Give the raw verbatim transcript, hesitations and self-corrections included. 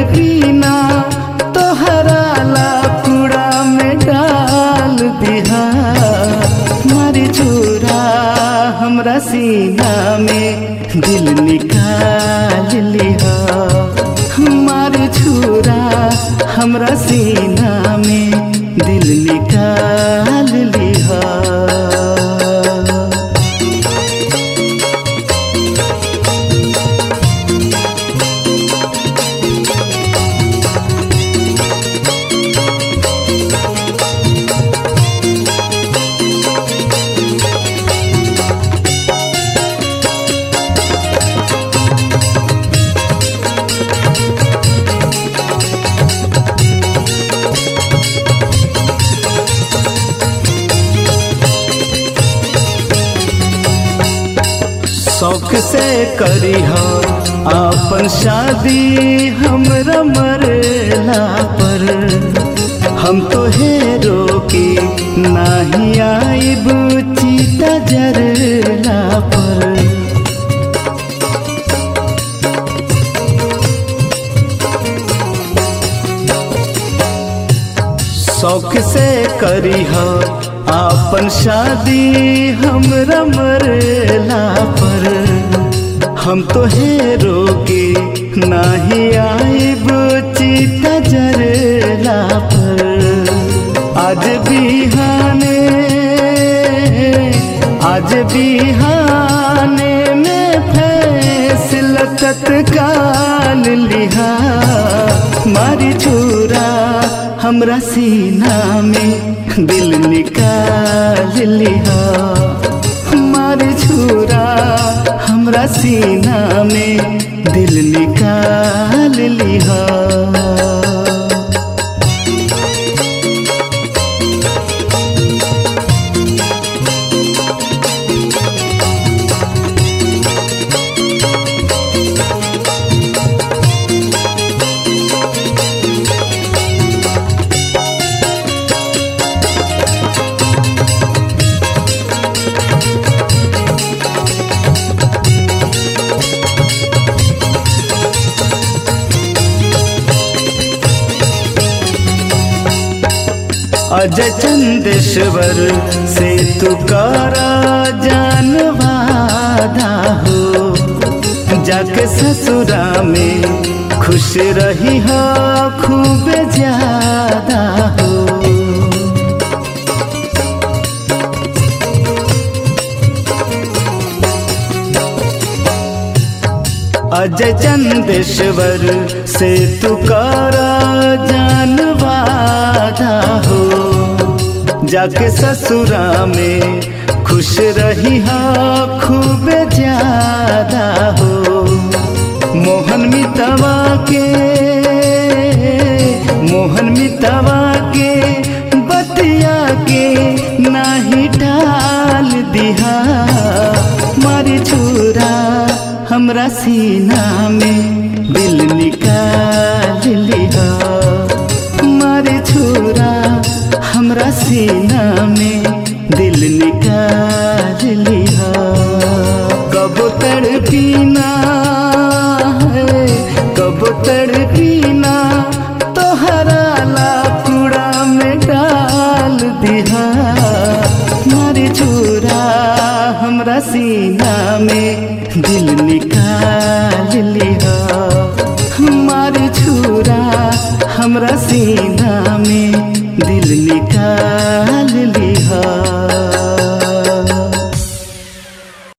बिना तोहरा ला कूड़ा में डाल दिहा। मारी छुरा हमरा सीना में दिल निकाल लिहा। मारी छुरा हमरा सीना में दिल निकाल लिहा। शौक से करी हो अपन शादी हमरा मरला पर। हम तो हेरो के नाही आइब चिता जरला पर। शौक से करी हो अपन शादी हमरा मरला पर। हम तो हेरो के नाही आइब चिता जरला पर। आज बिहाने आज बिहाने में फैसला तत्काल लिहा। मारी छुरा हमरा सीना में दिल निकाल लिहा। मारी छुरा हमरा सीना में दिल निकाल लिहा। अजय चंदेश्वर से तू करा जान वादा हो। जाके ससुरा में खुश रही हो खूब ज्यादा हो। अजय चंदेश्वर से तू करा जान वादा हो। जाके ससुरा में खुश रही हो खूब ज्यादा हो। मोहन मितवा के मोहन मितवा के बतिया के नाही डाल दिहा। मारी छुरा हमरा सीना में दिल निकाल लिहा। मारी छुरा हमरा सीना में दिल निकाल लिहा। कब तड़पीना है कब तड़पीना तोहरा ला कूड़ा में डाल दिहा। मारी छुरा हमरा सीना में दिल निकाल लिहा। मारी छुरा हमरा सीना में दिल निकाल लिहा।